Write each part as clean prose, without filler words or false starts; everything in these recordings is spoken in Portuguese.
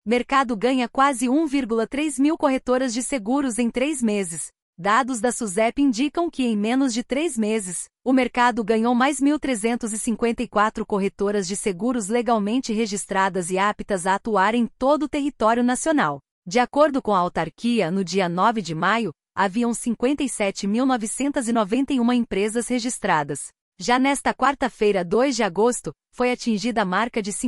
Mercado ganha quase 1,3 mil corretoras de seguros em 3 meses. Dados da SUSEP indicam que em menos de 3 meses, o mercado ganhou mais 1.354 corretoras de seguros legalmente registradas e aptas a atuar em todo o território nacional. De acordo com a autarquia, no dia 9 de maio, haviam 57.991 empresas registradas. Já nesta quarta-feira, 2 de agosto, foi atingida a marca de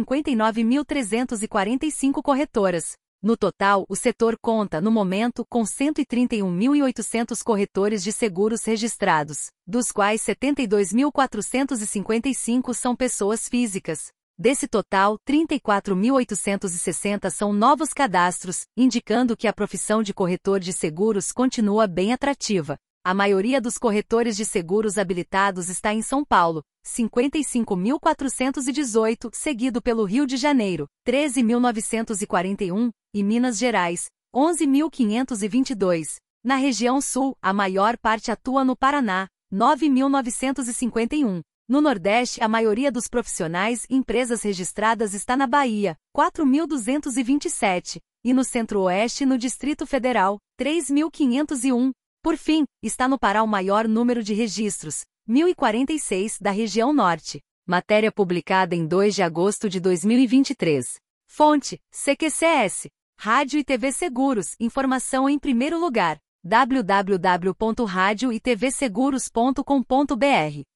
59.345 corretoras. No total, o setor conta, no momento, com 131.800 corretores de seguros registrados, dos quais 72.455 são pessoas físicas. Desse total, 34.860 são novos cadastros, indicando que a profissão de corretor de seguros continua bem atrativa. A maioria dos corretores de seguros habilitados está em São Paulo, 55.418, seguido pelo Rio de Janeiro, 13.941, e Minas Gerais, 11.522. Na região Sul, a maior parte atua no Paraná, 9.951. No Nordeste, a maioria dos profissionais e empresas registradas está na Bahia, 4.227, e no Centro-Oeste e no Distrito Federal, 3.501. Por fim, está no Pará o maior número de registros, 1.046 da região Norte. Matéria publicada em 2 de agosto de 2023. Fonte: CQCS. Rádio e TV Seguros. Informação em primeiro lugar. www.radioetvseguros.com.br